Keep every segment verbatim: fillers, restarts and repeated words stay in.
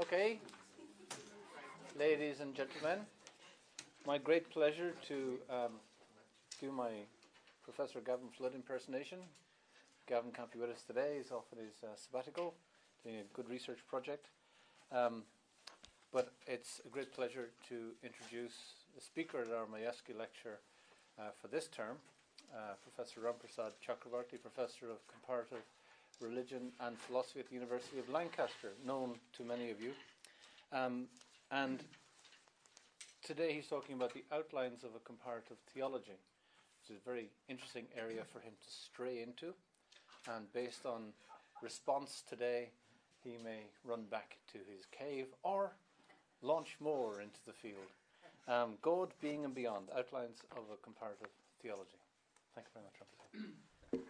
Okay, ladies and gentlemen, my great pleasure to um, do my Professor Gavin Flood impersonation. Gavin can't be with us today, he's off on his uh, sabbatical, doing a good research project. Um, but it's a great pleasure to introduce the speaker at our Mayasky lecture uh, for this term, uh, Professor Ramprasad Chakravarty, Professor of Comparative Religion and Philosophy at the University of Lancaster, known to many of you. Um, and today he's talking about the outlines of a comparative theology, which is a very interesting area for him to stray into. And based on response today, he may run back to his cave or launch more into the field. Um, God, Being and Beyond, Outlines of a Comparative Theology. Thank you very much, Ramprasad.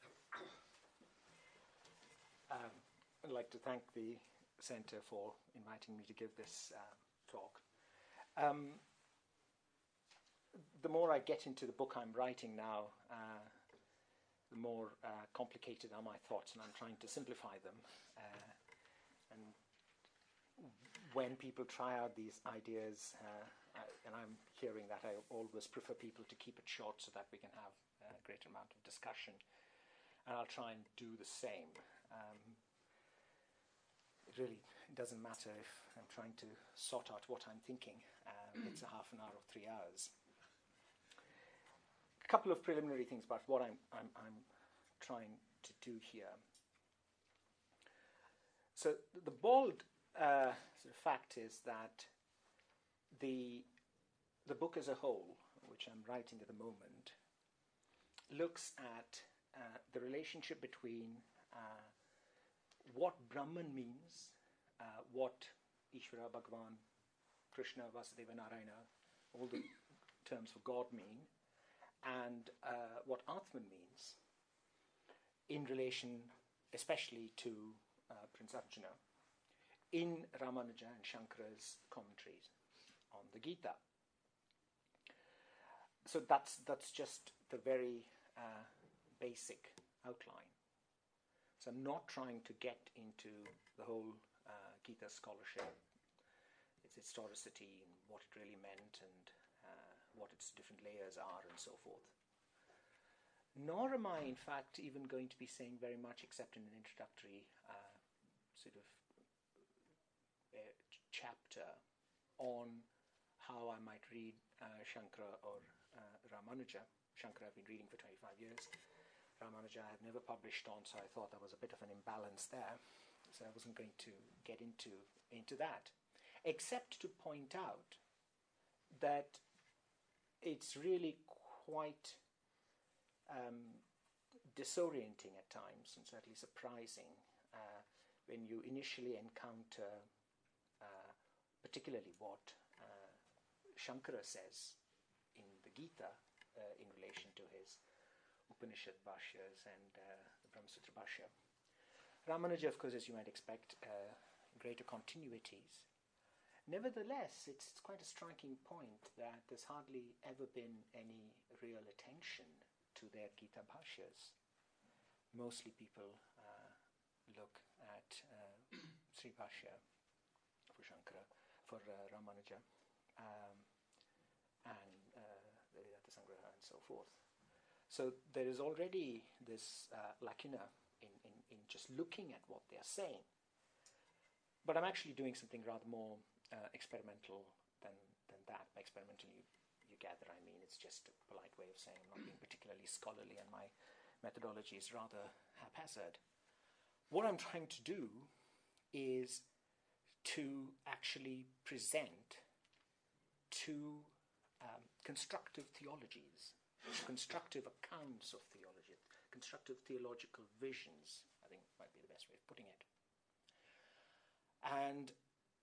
Um, I'd like to thank the Centre for inviting me to give this uh, talk. Um, the more I get into the book I'm writing now, uh, the more uh, complicated are my thoughts, and I'm trying to simplify them. Uh, and when people try out these ideas, uh, I, and I'm hearing that, I always prefer people to keep it short so that we can have a greater amount of discussion. And I'll try and do the same. Um, it really doesn't matter if I'm trying to sort out what I'm thinking. Um, it's a half an hour or three hours. A couple of preliminary things about what I'm, I'm, I'm trying to do here. So the bald uh, sort of fact is that the the book as a whole, which I'm writing at the moment, looks at uh, the relationship between uh, what Brahman means, uh, what Ishvara, Bhagavan, Krishna, Vasudeva, Narayana, all the terms for God mean, and uh, what Atman means in relation especially to uh, Prince Arjuna in Ramanuja and Shankara's commentaries on the Gita. So that's that's just the very uh, basic outline. So I'm not trying to get into the whole uh, Gita scholarship, its historicity, and what it really meant, and uh, what its different layers are, and so forth. Nor am I, in fact, even going to be saying very much except in an introductory uh, sort of uh, chapter on how I might read uh, Shankara or uh, Ramanuja. Shankara I've been reading for twenty-five years. Ramanuja I have never published on, so I thought there was a bit of an imbalance there. So I wasn't going to get into, into that, except to point out that it's really quite um, disorienting at times, and certainly surprising, uh, when you initially encounter uh, particularly what uh, Shankara says in the Gita uh, in relation to his Upanishad Bhashyas and uh, the Brahmasutra Bhashya. Ramanuja, of course, as you might expect, uh, greater continuities. Nevertheless, it's quite a striking point that there's hardly ever been any real attention to their Gita Bhashyas. Mostly people uh, look at uh, Sri Bhashya for Shankara, for uh, Ramanuja, um, and uh, the Vedanta Sangraha and so forth. So there is already this uh, lacuna in, in, in just looking at what they are saying. But I'm actually doing something rather more uh, experimental than, than that. By experimental, you, you gather, I mean, it's just a polite way of saying I'm not being particularly scholarly, and my methodology is rather haphazard. What I'm trying to do is to actually present two um, constructive theologies, constructive accounts of theology, constructive theological visions, I think might be the best way of putting it. And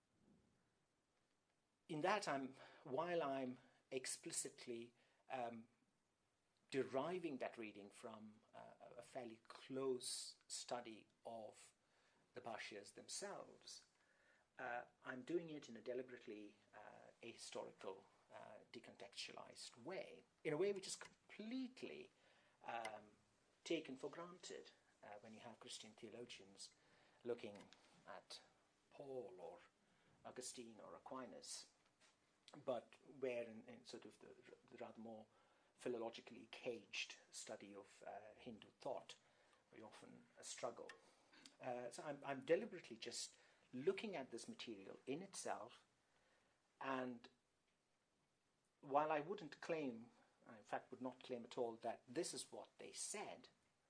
in that, I'm, while I'm explicitly um, deriving that reading from uh, a fairly close study of the Bhashyas themselves, uh, I'm doing it in a deliberately uh, ahistorical, uh, decontextualized way, in a way which is completely um, taken for granted uh, when you have Christian theologians looking at Paul or Augustine or Aquinas, but where in, in sort of the, the rather more philologically caged study of uh, Hindu thought, we often uh, struggle. Uh, so I'm, I'm deliberately just looking at this material in itself, and while I wouldn't claim, in fact would not claim at all, that this is what they said,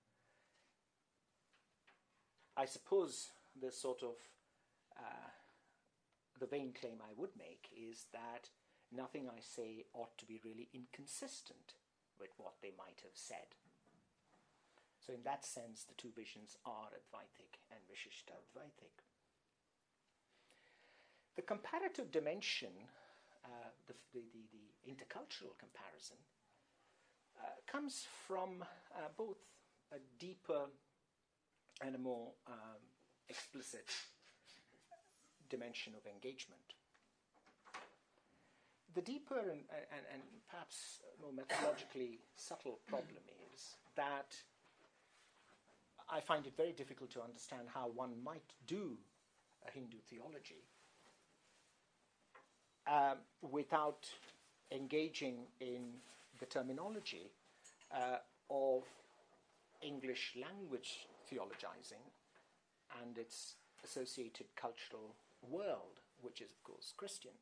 I suppose the sort of uh, the vain claim I would make is that nothing I say ought to be really inconsistent with what they might have said. So in that sense, the two visions are Advaitic and Vishishta Advaitic. The comparative dimension, uh, the, the, the, the intercultural comparison, uh, comes from uh, both a deeper and a more um, explicit dimension of engagement. The deeper and, and, and perhaps more methodologically subtle problem is that I find it very difficult to understand how one might do a Hindu theology um, without engaging in the terminology uh, of English language theologizing and its associated cultural world, which is, of course, Christian.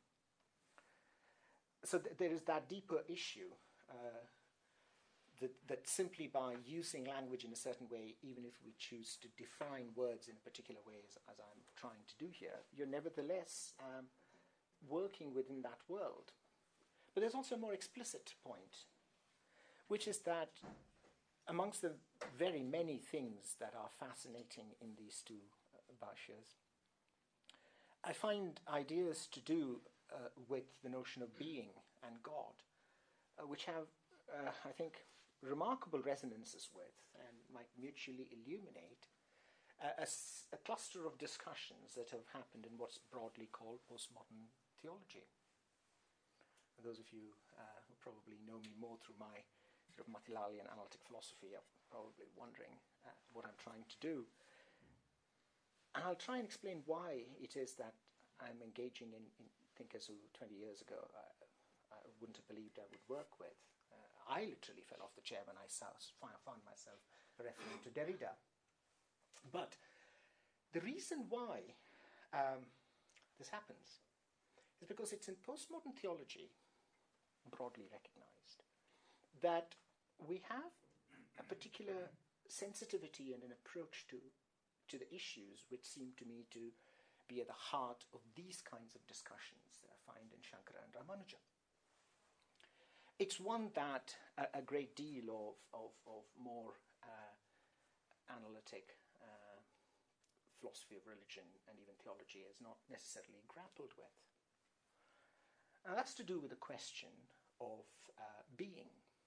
So th- there is that deeper issue uh, that, that simply by using language in a certain way, even if we choose to define words in a particular way, as, as I'm trying to do here, you're nevertheless um, working within that world. But there's also a more explicit point, which is that amongst the very many things that are fascinating in these two uh, bhashyas, I find ideas to do uh, with the notion of being and God, uh, which have, uh, I think, remarkable resonances with and might mutually illuminate uh, a, s- a cluster of discussions that have happened in what's broadly called postmodern theology. And those of you uh, who probably know me more through my sort of Matilalian analytic philosophy are probably wondering uh, what I'm trying to do. And I'll try and explain why it is that I'm engaging in, in thinkers who twenty years ago uh, I wouldn't have believed I would work with. Uh, I literally fell off the chair when I saw, found myself referring to Derrida. But the reason why um, this happens is because it's in postmodern theology, broadly recognized, that we have a particular sensitivity and an approach to, to the issues which seem to me to be at the heart of these kinds of discussions that I find in Shankara and Ramanuja. It's one that a, a great deal of, of, of more uh, analytic uh, philosophy of religion and even theology has not necessarily grappled with. And that's to do with the question of uh, being.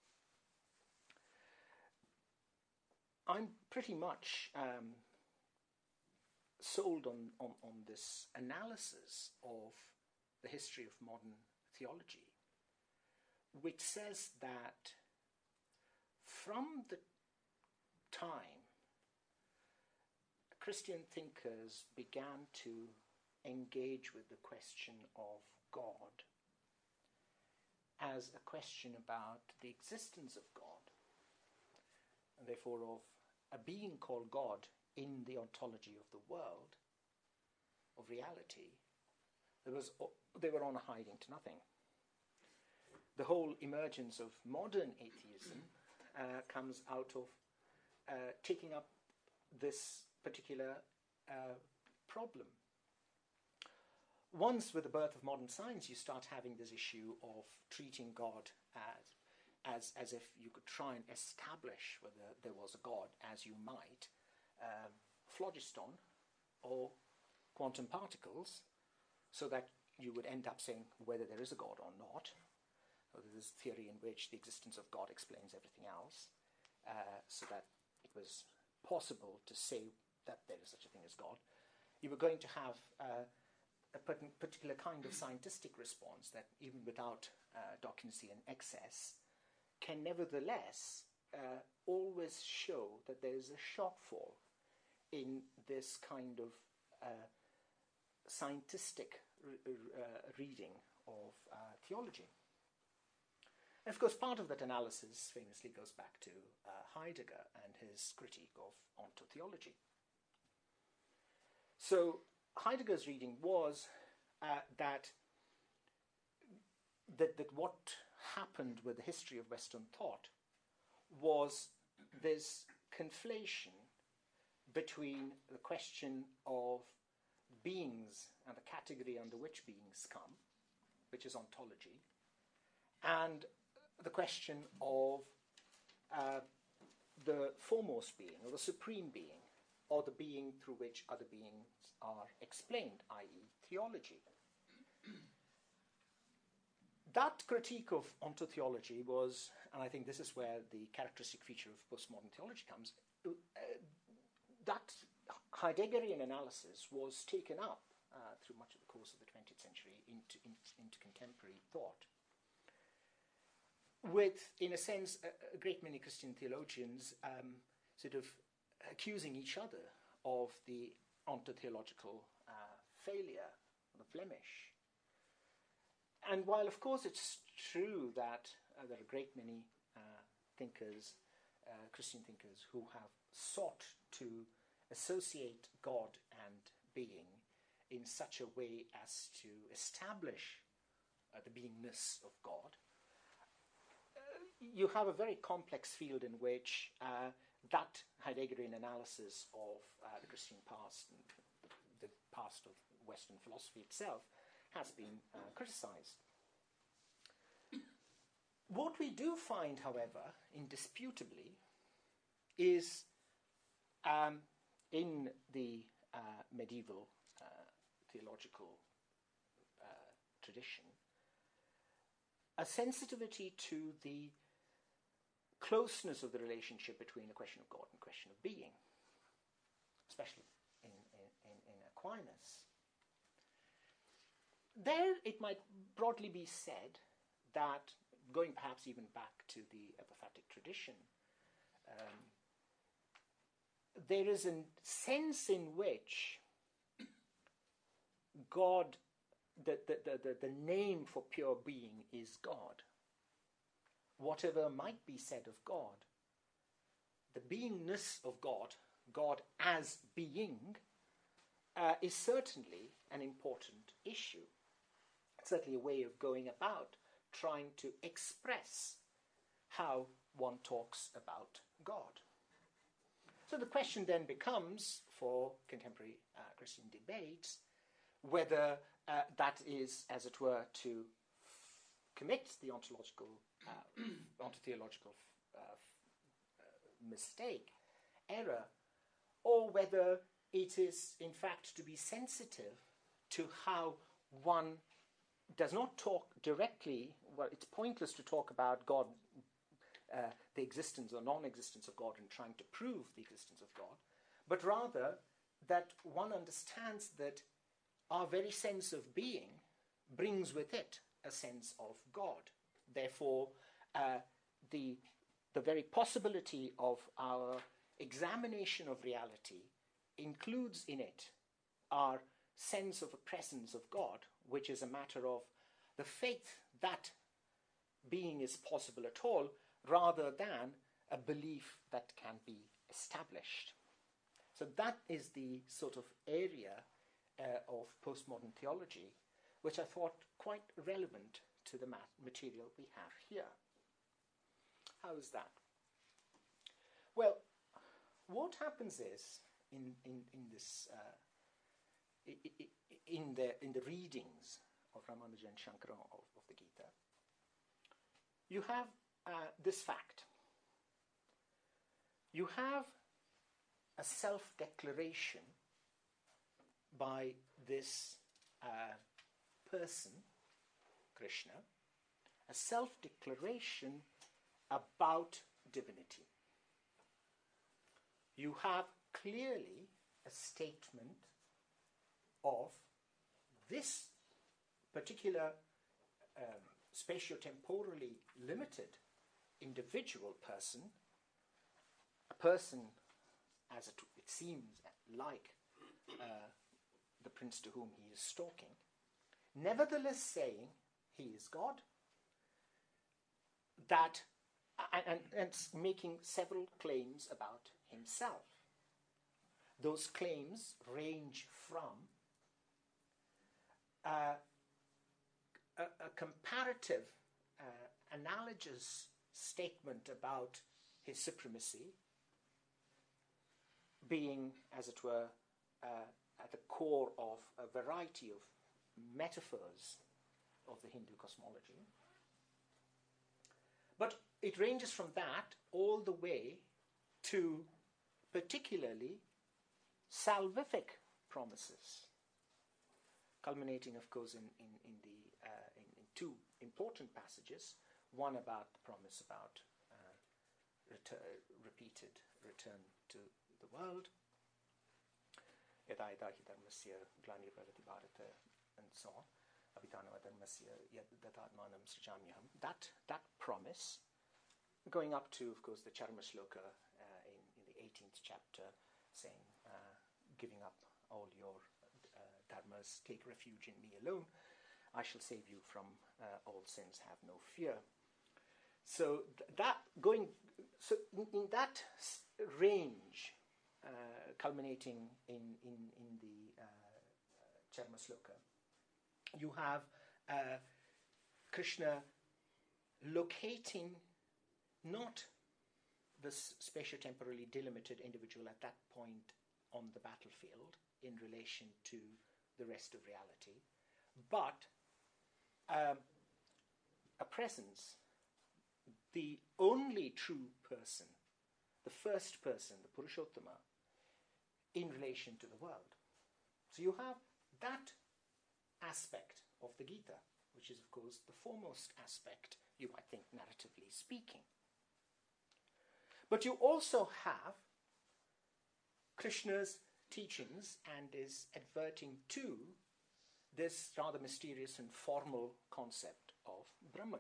I'm pretty much um, sold on, on, on this analysis of the history of modern theology, which says that from the time Christian thinkers began to engage with the question of God as a question about the existence of God, and therefore of a being called God in the ontology of the world, of reality, there was, they were on a hiding to nothing. The whole emergence of modern atheism uh, comes out of uh, taking up this particular uh, problem. Once, with the birth of modern science, you start having this issue of treating God as, as, as if you could try and establish whether there was a God, as you might, um, phlogiston or quantum particles, so that you would end up saying whether there is a God or not. So there's this theory in which the existence of God explains everything else, uh, so that it was possible to say that there is such a thing as God. You were going to have uh, a particular kind of scientific response that, even without uh, Dawkinsian excess, can nevertheless uh, always show that there is a shortfall in this kind of uh, scientific re- uh, reading of uh, theology. And of course, part of that analysis famously goes back to uh, Heidegger and his critique of ontotheology. So Heidegger's reading was uh, that, that, that what happened with the history of Western thought was this conflation between the question of beings and the category under which beings come, which is ontology, and the question of uh, the foremost being, or the supreme being, or the being through which other beings are explained, that is theology. That critique of ontotheology was, and I think this is where the characteristic feature of postmodern theology comes, uh, that Heideggerian analysis was taken up uh, through much of the course of the twentieth century into, into, into contemporary thought, with, in a sense, a, a great many Christian theologians um, sort of accusing each other of the ontotheological uh, failure, the blemish. And while, of course, it's true that uh, there are a great many uh, thinkers, uh, Christian thinkers, who have sought to associate God and being in such a way as to establish uh, the beingness of God, uh, you have a very complex field in which uh, that Heideggerian analysis of uh, the Christian past and the past of Western philosophy itself has been uh, criticized. What we do find, however, indisputably, is um, in the uh, medieval uh, theological uh, tradition a sensitivity to the closeness of the relationship between the question of God and the question of being, especially in, in, in, in Aquinas. There it might broadly be said that, going perhaps even back to the epiphatic tradition, um, there is a sense in which God, the, the, the, the name for pure being is God. Whatever might be said of God, the beingness of God, God as being, uh, is certainly an important issue. It's certainly a way of going about trying to express how one talks about God. So the question then becomes, for contemporary uh, Christian debates, whether uh, that is, as it were, to f- commit the ontological, uh, ontotheological uh, uh, mistake, error, or whether it is, in fact, to be sensitive to how one does not talk directly. Well, it's pointless to talk about God, uh, the existence or non-existence of God, and trying to prove the existence of God, but rather that one understands that our very sense of being brings with it a sense of God. Therefore, uh, the, the very possibility of our examination of reality includes in it our sense of a presence of God, which is a matter of the faith that being is possible at all, rather than a belief that can be established. So that is the sort of area uh, of postmodern theology, which I thought quite relevant to the mat- material we have here. How is that? Well, what happens is, in, in, in this uh, in the in the readings of Ramanuja and Shankaran of, of the Gita, you have uh, this fact. You have a self-declaration by this uh, person, Krishna, a self-declaration about divinity. You have clearly a statement of this particular um, spatio-temporally limited individual person, a person, as it, it seems, like uh, the prince to whom he is talking, nevertheless saying he is God, that and, and, and making several claims about himself. Those claims range from uh, a, a comparative, uh, analogous statement about his supremacy being, as it were, uh, at the core of a variety of metaphors of the Hindu cosmology. But it ranges from that all the way to particularly salvific promises, culminating, of course, in, in, in, the, uh, in, in two important passages, one about the promise about uh, retur- repeated return to the world, yada yada hi dharmasya glanirvarati bharata, and so on, abhitanava dharmasya yadatatmanam srijamyaham. That, that promise, going up to, of course, the Charma Shloka uh, in, in the eighteenth chapter, saying, uh, giving up all your uh, dharmas, take refuge in me alone, I shall save you from uh, all sins, have no fear. So th- that going, so in, in that s- range, uh, culminating in, in, in the uh, uh, Charma Shloka, you have uh, Krishna locating not this spatio-temporally delimited individual at that point on the battlefield in relation to the rest of reality, but um, a presence, the only true person, the first person, the Purushottama, in relation to the world. So you have that aspect of the Gita, which is, of course, the foremost aspect, you might think, narratively speaking. But you also have Krishna's teachings and is adverting to this rather mysterious and formal concept of Brahman.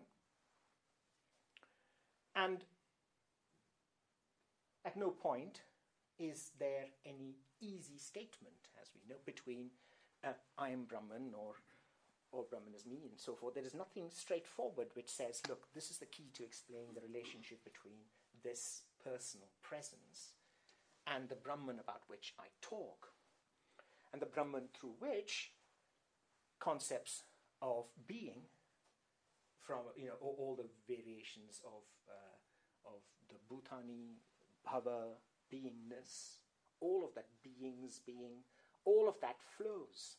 And at no point is there any easy statement, as we know, between uh, I am Brahman or, or Brahman is me and so forth. There is nothing straightforward which says, look, this is the key to explaining the relationship between this personal presence and the Brahman about which I talk, and the Brahman through which concepts of being, from you know all, all the variations of uh, of the Bhutani, Bhava, beingness, all of that beings, being, all of that flows.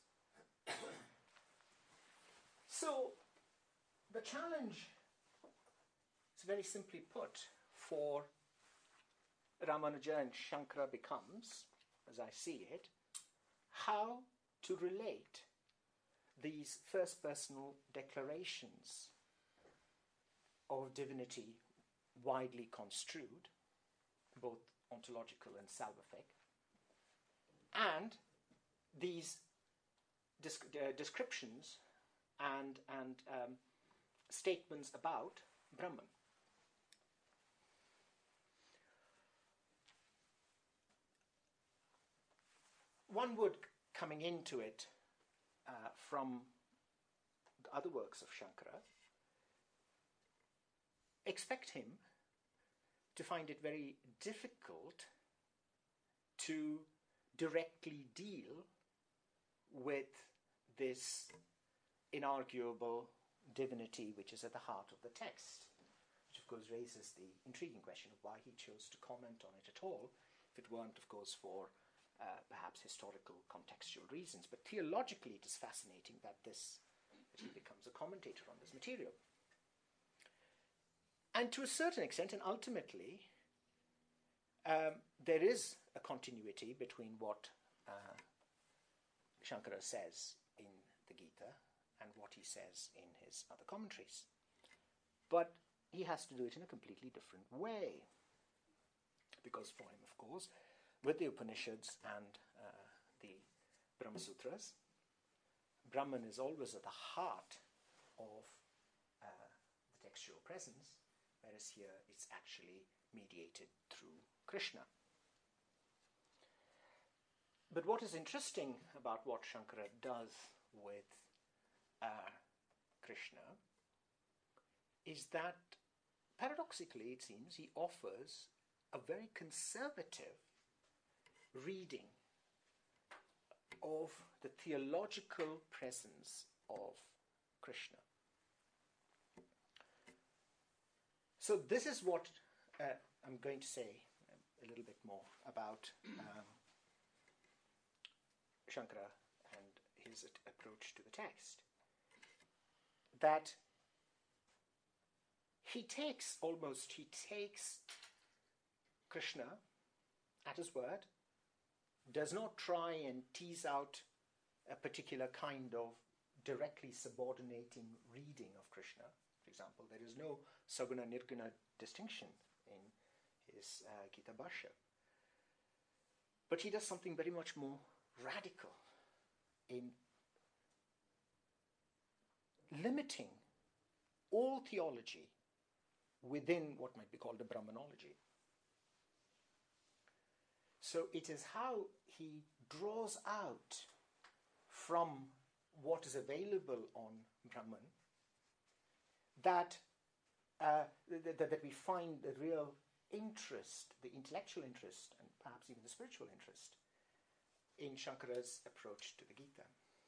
So the challenge is very simply put for Ramanuja and Shankara becomes, as I see it, how to relate these first personal declarations of divinity widely construed, both ontological and salvific, and these disc- uh, descriptions and, and um, statements about Brahman. One would, coming into it uh, from the other works of Shankara, expect him to find it very difficult to directly deal with this inarguable divinity which is at the heart of the text, which of course raises the intriguing question of why he chose to comment on it at all, if it weren't, of course, for uh, perhaps historical contextual reasons. But theologically it is fascinating that this that he becomes a commentator on this material. And to a certain extent, and ultimately, um, there is a continuity between what uh, Shankara says in the Gita and what he says in his other commentaries. But he has to do it in a completely different way. Because for him, of course, with the Upanishads and uh, the Brahma Sutras, Brahman is always at the heart of uh, the textual presence, whereas here it's actually mediated through Krishna. but what is interesting about what Shankara does with uh, Krishna is that, paradoxically it seems, he offers a very conservative reading of the theological presence of Krishna. So this is what uh, I'm going to say a little bit more about um, Shankara and his approach to the text. That he takes almost, he takes Krishna at his word, does not try and tease out a particular kind of directly subordinating reading of Krishna. For example, there is no Saguna Nirguna distinction in his uh, Gita Bhashya. But he does something very much more radical in limiting all theology within what might be called a Brahmanology. So it is how he draws out from what is available on Brahman that, uh, th- th- that we find the real interest, the intellectual interest, and perhaps even the spiritual interest in Shankara's approach to the Gita.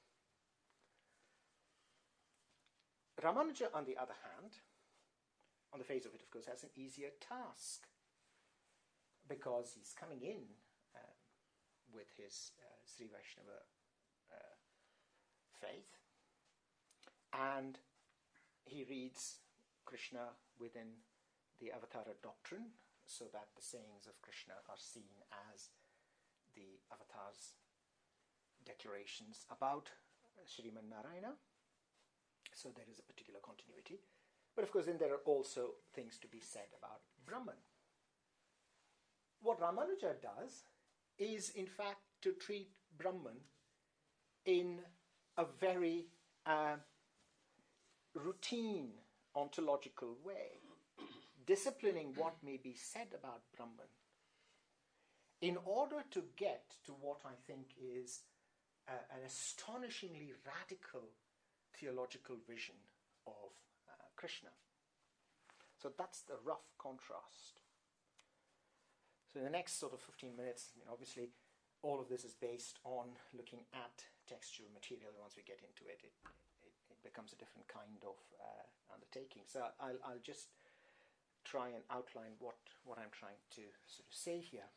Ramanuja, on the other hand, on the face of it, of course, has an easier task because he's coming in um, with his uh, Sri Vaishnava uh, faith, and he reads Krishna within the Avatara doctrine, so that the sayings of Krishna are seen as the Avatar's declarations about Sriman Narayana. So there is a particular continuity. But of course, then there are also things to be said about Brahman. What Ramanuja does is, in fact, to treat Brahman in a very uh, routine ontological way, disciplining what may be said about Brahman in order to get to what I think is uh, an astonishingly radical theological vision of uh, Krishna. So that's the rough contrast. So in the next sort of fifteen minutes, I mean, obviously all of this is based on looking at textual material. Once we get into it, it, it, it becomes a different kind of uh, undertaking. So I'll, I'll just try and outline what, what I'm trying to sort of say here.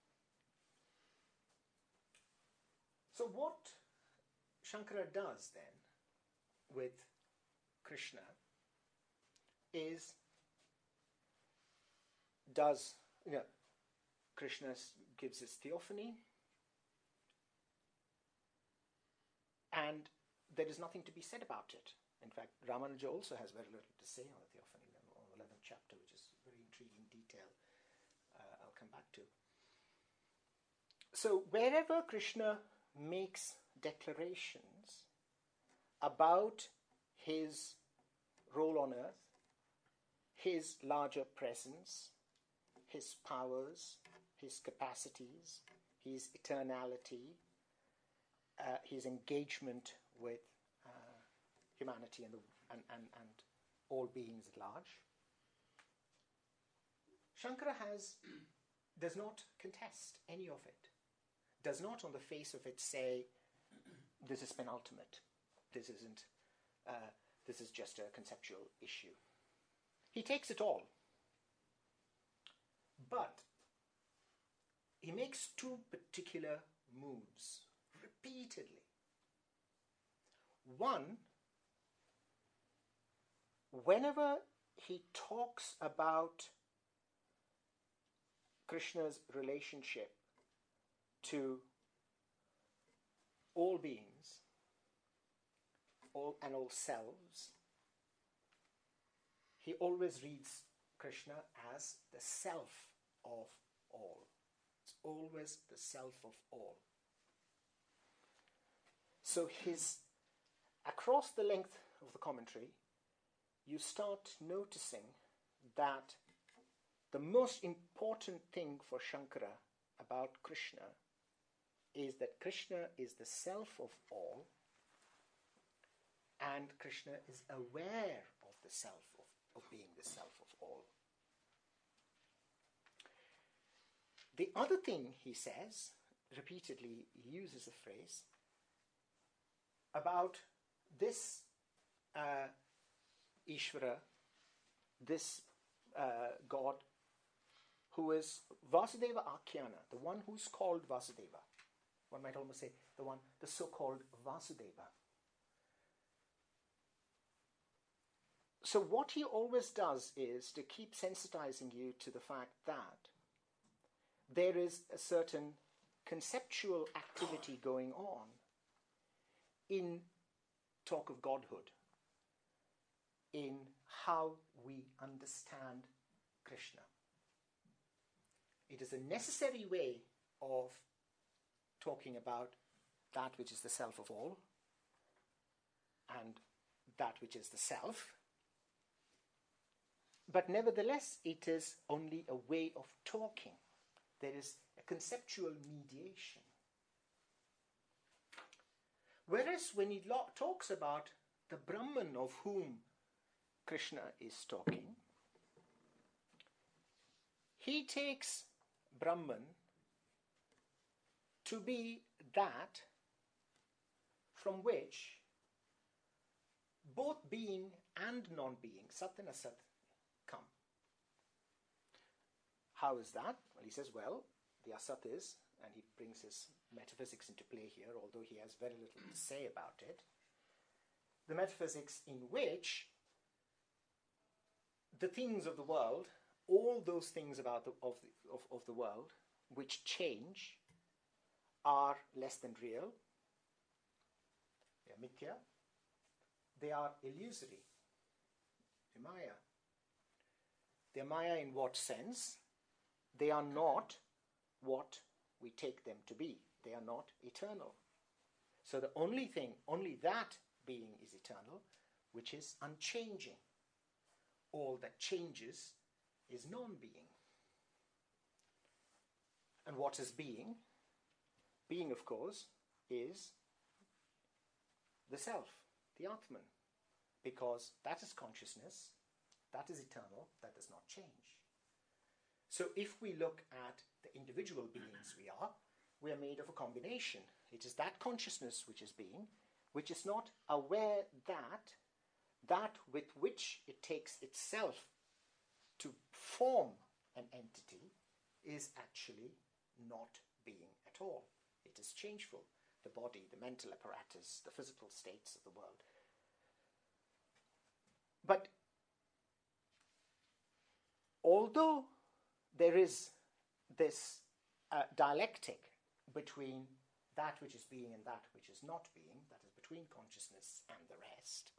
So what Shankara does then with Krishna is does, you know, Krishna gives his theophany, and there is nothing to be said about it. In fact, Ramanuja also has very little to say on the theophany, on the eleventh chapter, which is very intriguing detail uh, I'll come back to. So wherever Krishna makes declarations about his role on earth, his larger presence, his powers, his capacities, his eternality, uh, his engagement with uh, humanity and, the, and, and, and all beings at large, Shankara has, does not contest any of it, does not on the face of it say, this is penultimate, this isn't, uh, this is just a conceptual issue. He takes it all. But he makes two particular moves repeatedly. One, whenever he talks about Krishna's relationship to all beings all, and all selves, he always reads Krishna as the self of all. It's always the self of all. So his, across the length of the commentary, you start noticing that the most important thing for Shankara about Krishna is that Krishna is the self of all, and Krishna is aware of the self of, of being the self of all. The other thing he says, repeatedly he uses a phrase about this uh, Ishvara, this uh, God, who is Vasudeva Akhyana, the one who's called Vasudeva. One might almost say the one, the so-called Vasudeva. So what he always does is to keep sensitizing you to the fact that there is a certain conceptual activity going on in talk of Godhood, in how we understand Krishna. It is a necessary way of talking about that which is the self of all and that which is the self. But nevertheless, it is only a way of talking. There is a conceptual mediation. Whereas when he lo- talks about the Brahman of whom Krishna is talking, he takes Brahman to be that from which both being and non-being, Sat and Asat, come. How is that? Well, he says, well, the Asat is, and he brings his metaphysics into play here, although he has very little to say about it, the metaphysics in which the things of the world, all those things about the, of, the, of, of the world which change, are less than real. They are mithya. They are illusory. They are maya. They are maya in what sense? They are not what we take them to be. They are not eternal. So the only thing, only that being is eternal, which is unchanging. All that changes is non-being. And what is being? Being, of course, is the self, the Atman, because that is consciousness, that is eternal, that does not change. So if we look at the individual beings we are, we are made of a combination. It is that consciousness which is being, which is not aware that that with which it takes itself to form an entity is actually not being at all. It is changeful. The body, the mental apparatus, the physical states of the world. But although there is this uh, dialectic between that which is being and that which is not being, that is between consciousness and the rest,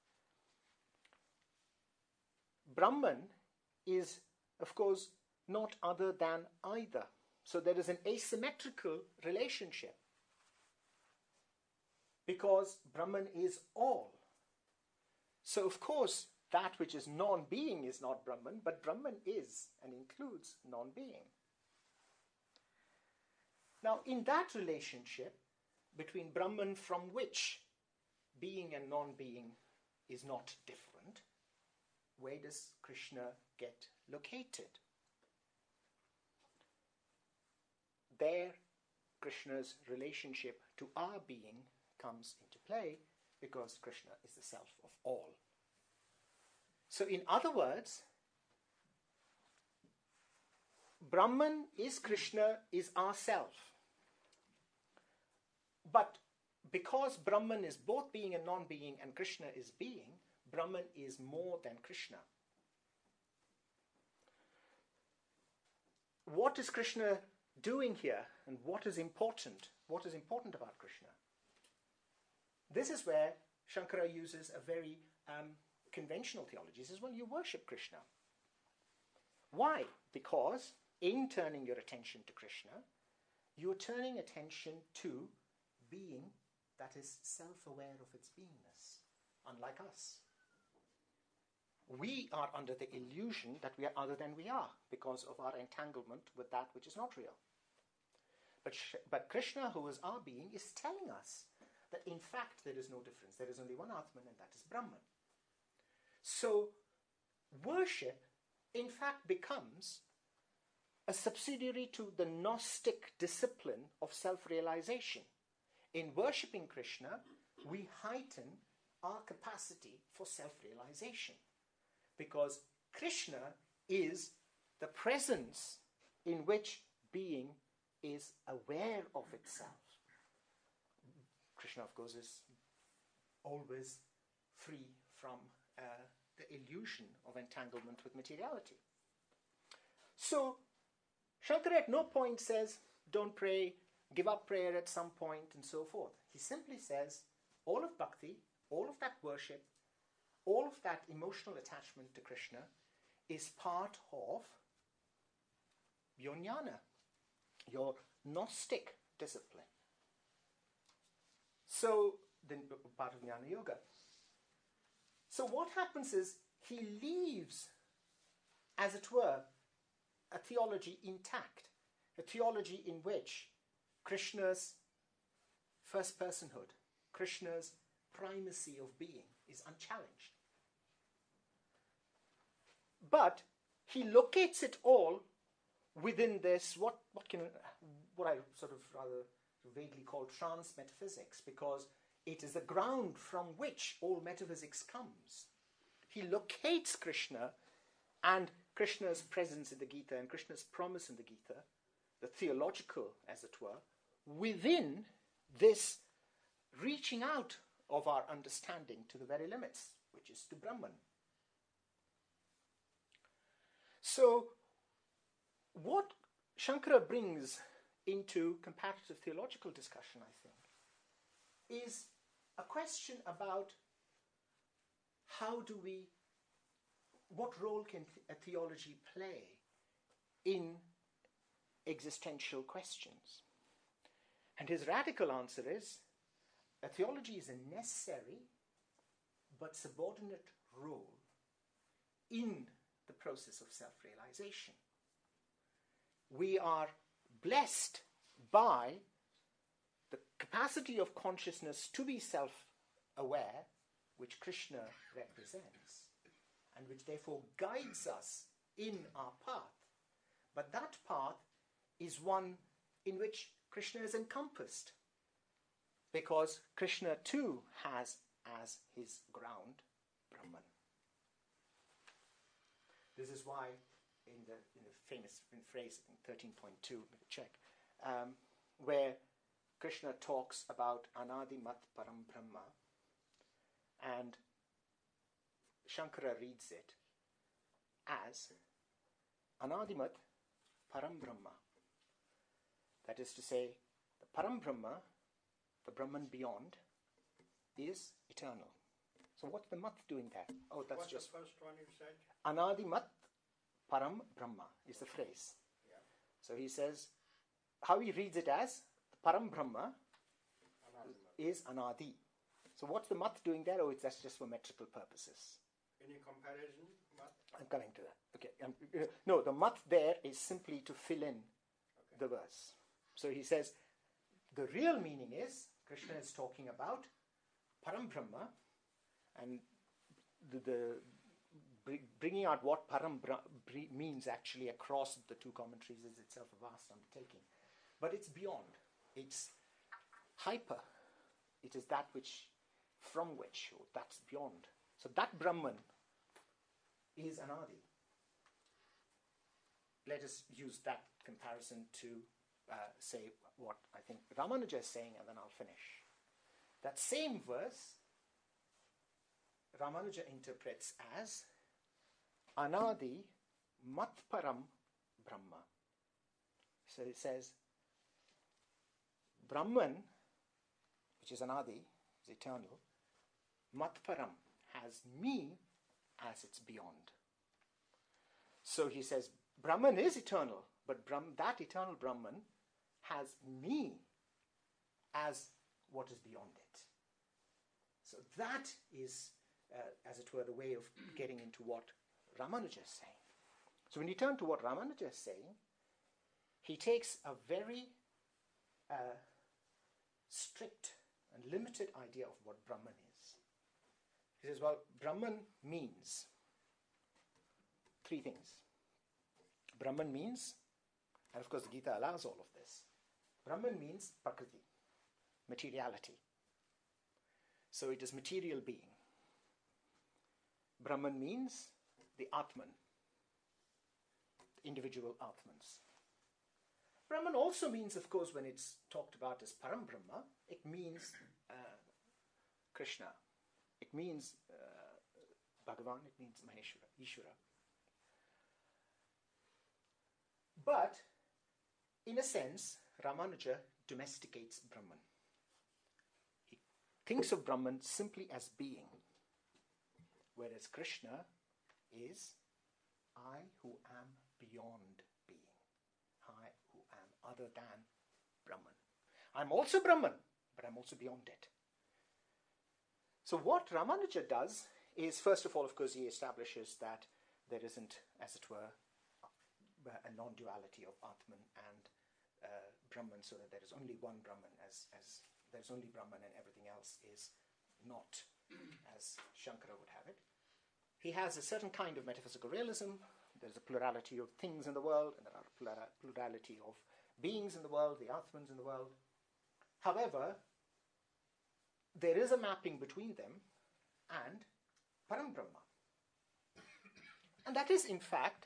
Brahman is, of course, not other than either. So there is an asymmetrical relationship, because Brahman is all. So of course, that which is non-being is not Brahman, but Brahman is and includes non-being. Now, in that relationship between Brahman from which being and non-being is not different, where does Krishna get located? There, Krishna's relationship to our being comes into play, because Krishna is the self of all. So in other words, Brahman is Krishna, is ourself. But because Brahman is both being and non-being, and Krishna is being, Brahman is more than Krishna. What is Krishna doing here, and what is important? What is important about Krishna? This is where Shankara uses a very um, conventional theology. He says, well, you worship Krishna. Why? Because in turning your attention to Krishna, you're turning attention to being that is self-aware of its beingness, unlike us. We are under the illusion that we are other than we are because of our entanglement with that which is not real. But, Sh- but Krishna, who is our being, is telling us that in fact there is no difference. There is only one Atman, and that is Brahman. So worship, in fact, becomes a subsidiary to the Gnostic discipline of self-realization. In worshipping Krishna, we heighten our capacity for self-realization, because Krishna is the presence in which being is aware of itself. Krishna, of course, is always free from uh, the illusion of entanglement with materiality. So, Shankara at no point says, don't pray, give up prayer at some point, and so forth. He simply says, all of bhakti, all of that worship, all of that emotional attachment to Krishna is part of your jnana, your Gnostic discipline. So, then part of Jnana Yoga. So what happens is he leaves, as it were, a theology intact, a theology in which Krishna's first personhood, Krishna's primacy of being is unchallenged. But he locates it all within this, what, what, can, what I sort of rather vaguely call trance metaphysics, because it is the ground from which all metaphysics comes. He locates Krishna and Krishna's presence in the Gita and Krishna's promise in the Gita, the theological, as it were, within this reaching out of our understanding to the very limits, which is to Brahman. So, what Shankara brings into comparative theological discussion, I think, is a question about how do we, what role can a theology play in existential questions? And his radical answer is, a theology is a necessary but subordinate role in the process of self-realization. We are blessed by the capacity of consciousness to be self-aware, which Krishna represents, and which therefore guides us in our path. But that path is one in which Krishna is encompassed, because Krishna too has as his ground Brahman. This is why in the, in the famous phrase in thirteen point two, check, um, where Krishna talks about Anadimat Param Brahma, and Shankara reads it as Anadimat Param Brahma. That is to say, the Param Brahma, the Brahman beyond, is eternal. So what's the mat doing there? Oh, that's What's just... the first one you said? Anadimat Param Brahma is the phrase. Yeah. So he says, how he reads it as, Param Brahma Anadimat. is Anadi. So what's the mat doing there? Oh, it's, that's just for metrical purposes. Any comparison? Mat? I'm coming to that. Okay. Um, uh, no, the mat there is simply to fill in Okay. the verse. So he says, the real meaning is, Krishna is talking about Param Brahma, and the, the br- bringing out what Param Bra- br- means actually across the two commentaries is itself a vast undertaking. But it's beyond. It's hyper. It is that which, from which, or that's beyond. So that Brahman is Anadi. Let us use that comparison to uh, say what I think Ramanuja is saying, and then I'll finish. That same verse, Ramanuja interprets as Anadi Matparam Brahma. So it says, Brahman, which is Anadi, is eternal, Matparam has me as its beyond. So he says, Brahman is eternal, but Brahm, that eternal Brahman has me as what is beyond it. So that is, uh, as it were, the way of getting into what Ramanuja is saying. So when you turn to what Ramanuja is saying, he takes a very uh, strict and limited idea of what Brahman is. He says, well, Brahman means three things. Brahman means, and of course the Gita allows all of this, Brahman means Prakriti, materiality. So it is material being. Brahman means the Atman, the individual Atmans. Brahman also means, of course, when it's talked about as Param Brahma, it means uh, Krishna. It means uh, Bhagavan, it means Maheshwara, Ishvara. But, in a sense, Ramanuja domesticates Brahman. He thinks of Brahman simply as being, whereas Krishna is I who am beyond being, I who am other than Brahman. I'm also Brahman, but I'm also beyond it. So what Ramanuja does is, first of all, of course, he establishes that there isn't, as it were, a non-duality of Atman and uh, Brahman, so that there is only one Brahman, as, as there's only Brahman and everything else is not, as Shankara would have it. He has a certain kind of metaphysical realism. There's a plurality of things in the world, and there are a plura- plurality of beings in the world, the Atmans in the world. However, there is a mapping between them and Param Brahma. And that is, in fact,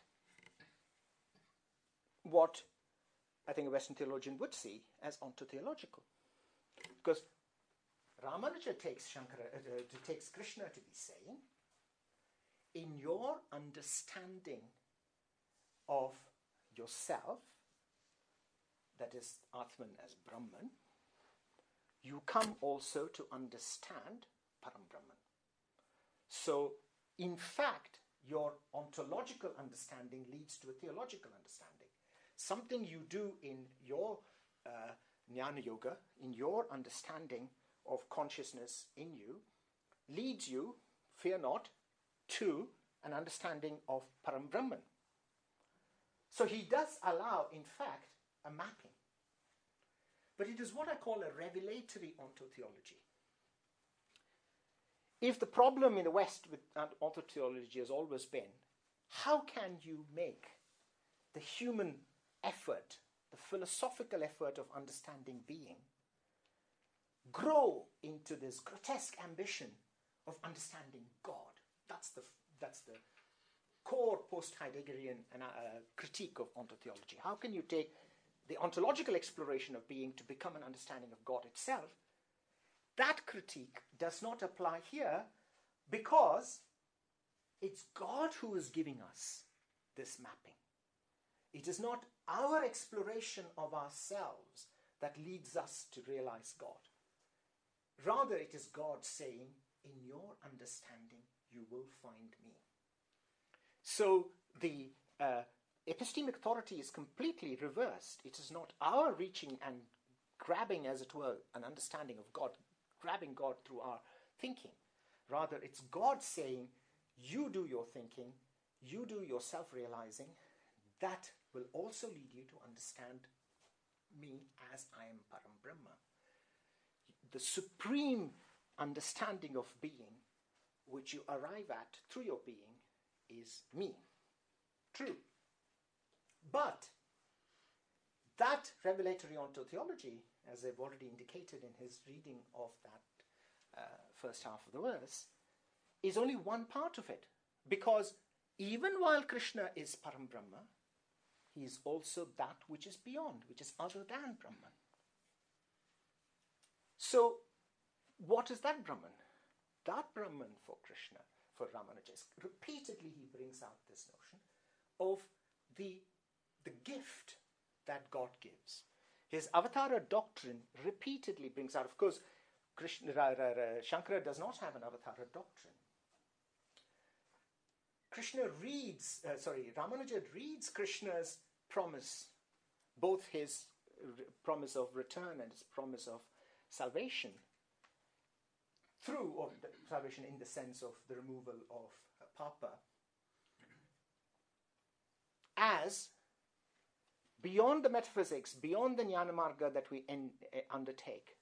what I think a Western theologian would see as ontotheological. Because Ramanuja takes Shankara, uh, takes Krishna to be saying, in your understanding of yourself, that is Atman as Brahman, you come also to understand Param Brahman. So, in fact, your ontological understanding leads to a theological understanding. Something you do in your uh, Jnana Yoga, in your understanding of consciousness in you, leads you, fear not, to an understanding of Param Brahman. So he does allow, in fact, a mapping. But it is what I call a revelatory ontotheology. If the problem in the West with ontotheology has always been, how can you make the human effort, the philosophical effort of understanding being, grow into this grotesque ambition of understanding God? That's the, that's the core post-Heideggerian uh, critique of ontotheology. How can you take the ontological exploration of being to become an understanding of God itself? That critique does not apply here because it's God who is giving us this mapping. It is not our exploration of ourselves that leads us to realize God. Rather, it is God saying, in your understanding, you will find me. So the uh, epistemic authority is completely reversed. It is not our reaching and grabbing, as it were, an understanding of God, grabbing God through our thinking. Rather, it's God saying, you do your thinking, you do your self-realizing. That will also lead you to understand me as I am Param Brahma. The supreme understanding of being, which you arrive at through your being, is me. True. But that revelatory ontotheology, as I've already indicated in his reading of that uh, first half of the verse, is only one part of it. Because even while Krishna is Param Brahma, he is also that which is beyond, which is other than Brahman. So, what is that Brahman? That Brahman for Krishna, for Ramanuja, repeatedly he brings out this notion of the, the gift that God gives. His Avatara doctrine repeatedly brings out, of course, Krishna, uh, uh, Shankara does not have an Avatara doctrine. Krishna reads, uh, sorry, Ramanuja reads Krishna's promise, both his r- promise of return and his promise of salvation, through, or the salvation in the sense of the removal of uh, papa, as beyond the metaphysics, beyond the Jnanamarga that we en- undertake,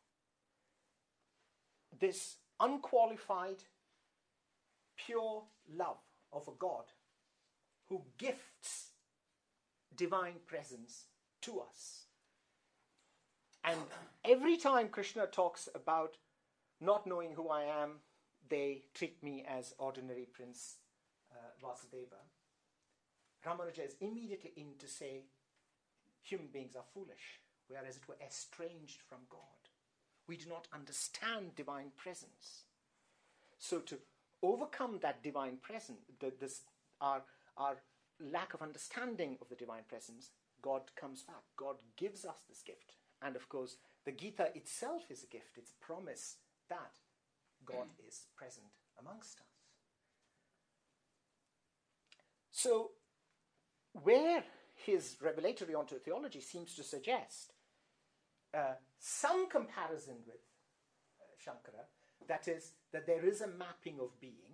this unqualified, pure love of a God who gifts divine presence to us. And every time Krishna talks about not knowing who I am, they treat me as ordinary Prince uh, Vasudeva. Ramanuja is immediately in to say human beings are foolish. We are, as it were, estranged from God. We do not understand divine presence. So to overcome that divine presence, the, this, our, our lack of understanding of the divine presence, God comes back. God gives us this gift. And of course, the Gita itself is a gift. It's a promise that God is present amongst us. So, where his revelatory onto theology seems to suggest uh, some comparison with uh, Shankara, that is, that there is a mapping of being,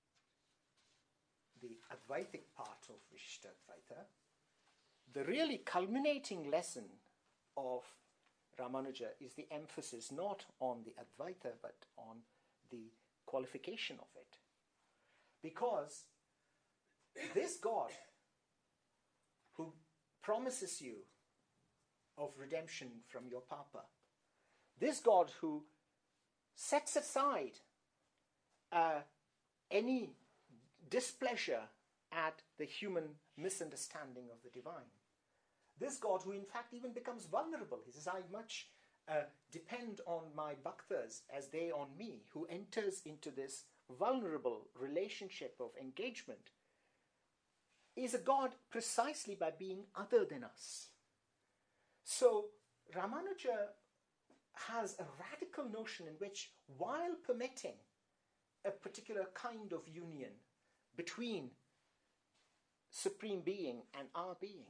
the Advaitic part of Vishishtadvaita, the really culminating lesson of Ramanuja is the emphasis not on the Advaita but on the qualification of it. Because this God who promises you of redemption from your papa, this God who sets aside uh, any displeasure at the human misunderstanding of the divine, this God who in fact even becomes vulnerable. He says, I much uh, depend on my bhaktas as they on me, who enters into this vulnerable relationship of engagement, is a God precisely by being other than us. So Ramanuja has a radical notion in which, while permitting a particular kind of union between Supreme Being and our being,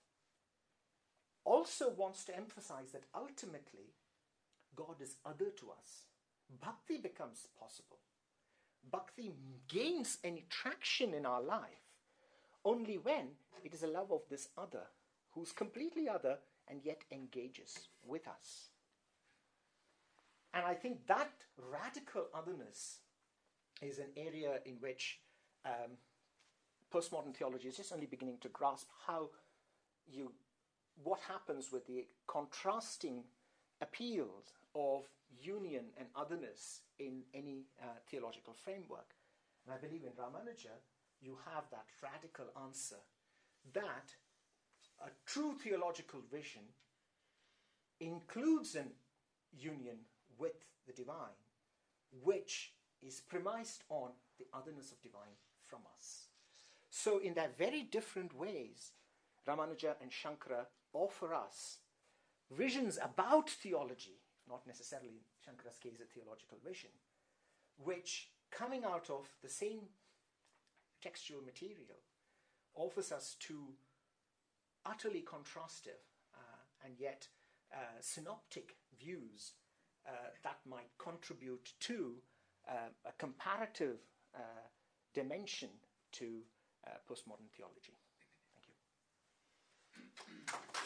also wants to emphasize that ultimately God is other to us. Bhakti becomes possible. Bhakti gains any traction in our life only when it is a love of this other, who's completely other and yet engages with us. And I think that radical otherness is an area in which um, postmodern theology is just only beginning to grasp how you, what happens with the contrasting appeals of union and otherness in any uh, theological framework. And I believe in Ramanuja, you have that radical answer that a true theological vision includes an union with the divine, which is premised on the otherness of divine from us. So in their very different ways, Ramanuja and Shankara offer us visions about theology, not necessarily in Shankara's case a theological vision, which, coming out of the same textual material, offers us two utterly contrastive uh, and yet uh, synoptic views uh, that might contribute to uh, a comparative uh, dimension to uh, postmodern theology. Thank you.